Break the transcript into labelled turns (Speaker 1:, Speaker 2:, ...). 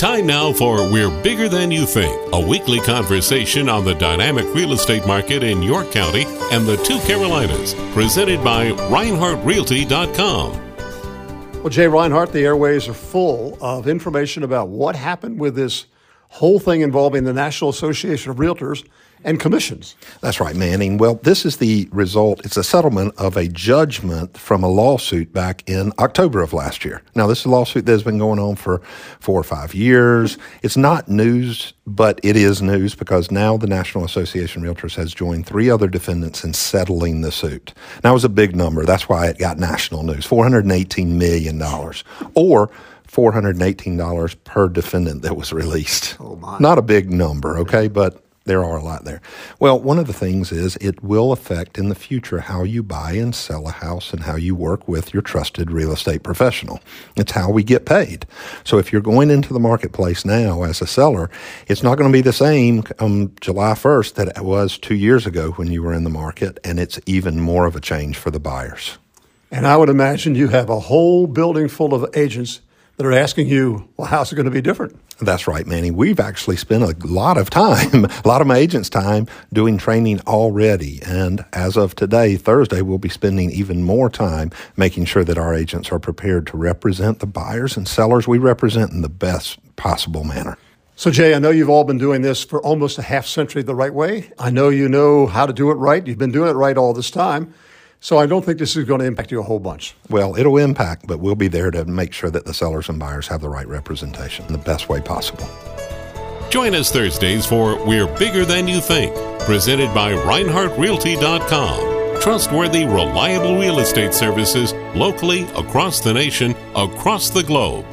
Speaker 1: Time now for We're Bigger Than You Think, a weekly conversation on the dynamic real estate market in York County and the two Carolinas, presented by ReinhardtRealty.com.
Speaker 2: Well, Jay Reinhardt, the airways are full of information about what happened with this whole thing involving the National Association of Realtors and commissions.
Speaker 3: That's right, Manning. Well, this is the result. It's a settlement of a judgment from a lawsuit back in October of last year. Now, this is a lawsuit that has been going on for 4 or 5 years. It's not news, but it is news because now the National Association of Realtors has joined 3 other defendants in settling the suit. Now, it was a big number. That's why it got national news, $418 million, or $418 per defendant that was released.
Speaker 2: Oh, my.
Speaker 3: Not a big number, okay, but there are a lot there. Well, one of the things is it will affect in the future how you buy and sell a house and how you work with your trusted real estate professional. It's how we get paid. So if you're going into the marketplace now as a seller, it's not going to be the same July 1st that it was 2 years ago when you were in the market, and it's even more of a change for the buyers.
Speaker 2: And I would imagine you have a whole building full of agents that are asking you, well, how's it going to be different?
Speaker 3: That's right, Manny. We've actually spent a lot of time, a lot of my agents' time doing training already. And as of today, Thursday, we'll be spending even more time making sure that our agents are prepared to represent the buyers and sellers we represent in the best possible manner.
Speaker 2: So, Jay, I know you've all been doing this for almost a half century the right way. I know you know how to do it right. You've been doing it right all this time. So I don't think this is going to impact you a whole bunch.
Speaker 3: Well, it'll impact, but we'll be there to make sure that the sellers and buyers have the right representation in the best way possible.
Speaker 1: Join us Thursdays for We're Bigger Than You Think, presented by ReinhardtRealty.com. Trustworthy, reliable real estate services locally, across the nation, across the globe.